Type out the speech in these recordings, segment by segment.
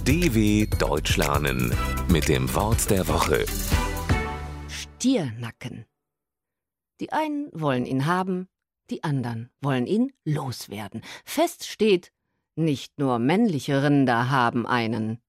DW Deutsch lernen mit dem Wort der Woche. Stiernacken. Die einen wollen ihn haben, die anderen wollen ihn loswerden. Fest steht, nicht nur männliche Rinder haben einen.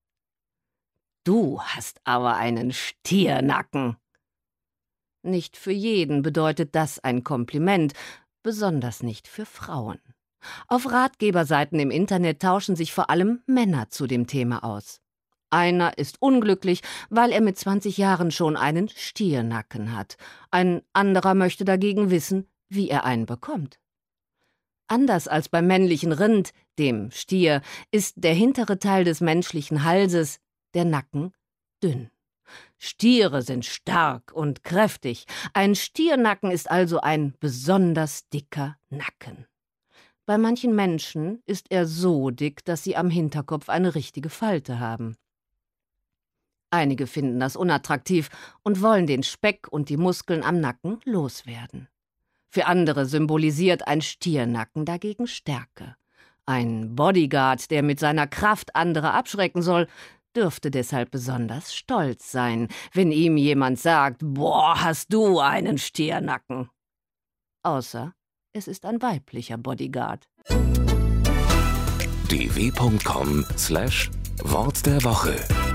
Du hast aber einen Stiernacken. Nicht für jeden bedeutet das ein Kompliment, besonders nicht für Frauen. Auf Ratgeberseiten im Internet tauschen sich vor allem Männer zu dem Thema aus. Einer ist unglücklich, weil er mit 20 Jahren schon einen Stiernacken hat. Ein anderer möchte dagegen wissen, wie er einen bekommt. Anders als beim männlichen Rind, dem Stier, ist der hintere Teil des menschlichen Halses, der Nacken, dünn. Stiere sind stark und kräftig. Ein Stiernacken ist also ein besonders dicker Nacken. Bei manchen Menschen ist er so dick, dass sie am Hinterkopf eine richtige Falte haben. Einige finden das unattraktiv und wollen den Speck und die Muskeln am Nacken loswerden. Für andere symbolisiert ein Stiernacken dagegen Stärke. Ein Bodyguard, der mit seiner Kraft andere abschrecken soll, dürfte deshalb besonders stolz sein, wenn ihm jemand sagt: »Boah, hast du einen Stiernacken!« Außer es ist ein weiblicher Bodyguard. dw.com/Wort der Woche